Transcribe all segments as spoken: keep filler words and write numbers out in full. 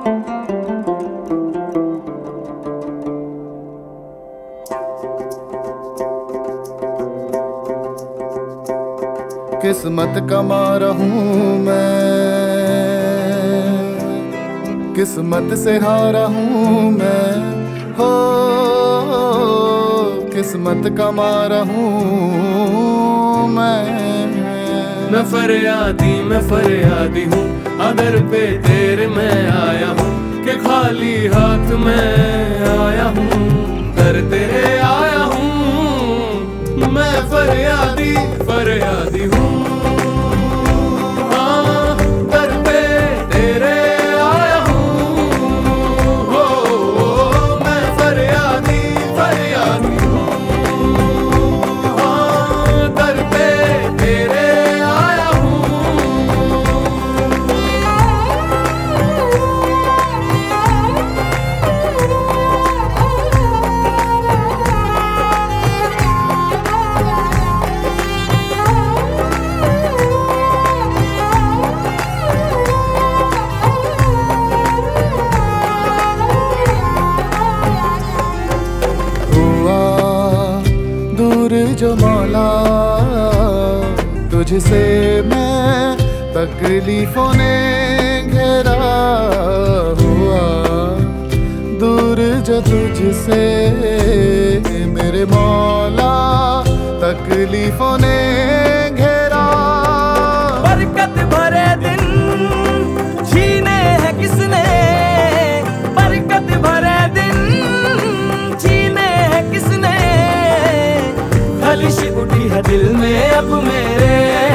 किस्मत का मारा हूँ मैं, किस्मत से हारा हूँ मैं, हो किस्मत का मारा हूँ मैं। मैं फरियादी मैं फरियादी हूँ, अदर पे तेरे मैं आया हूँ, कि खाली हाथ मैं आया हूँ, दर तेरे आया हूँ। मैं फरियादी फरियादी हूँ, जो मौला तुझसे मैं तकलीफों ने घेरा हुआ, दूर जो तुझसे मेरे मौला तकलीफों ने घेरा। बरकत भरे दिन छीने हैं किसने, बरकत भरे दिन छीने हैं किसने, खलिश उठी है दिल में अब मेरे,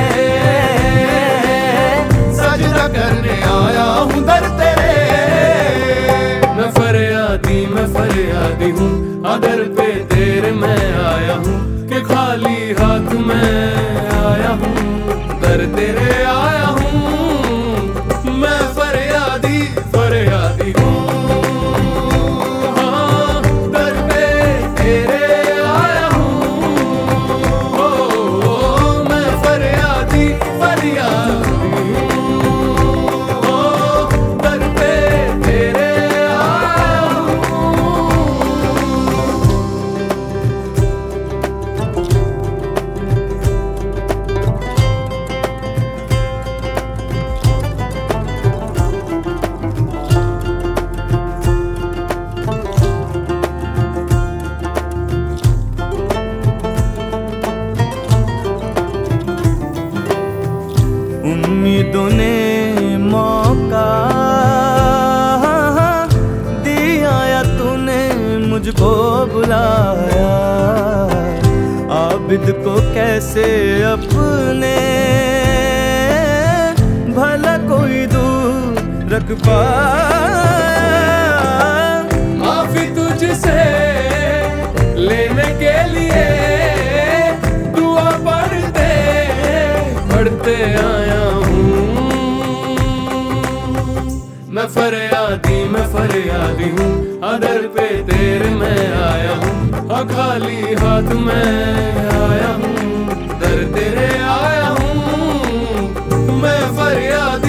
सजदा करने आया हूँ दर तेरे। मैं फरियादी मैं फरियादी हूँ, अदर पे तेरे मैं आया हूँ, कि खाली हाथ मैं आया हूँ, दर तेरे आया हूँ। मैं फरियादी फरियादी हूँ, उम्मीदों ने मौका दिया या तूने मुझको बुलाया, आबिद को कैसे अपने भला कोई दूर रख पाया। माफी तुझसे लेने के लिए दुआ पढ़ते पढ़ते आया हूँ। मैं फरियादी मैं फरियादी हूँ, अदर पे तेरे मैं आया हूँ, हाँ खाली हाथ मैं आया हूँ, दर तेरे आया हूँ। मैं फरियादी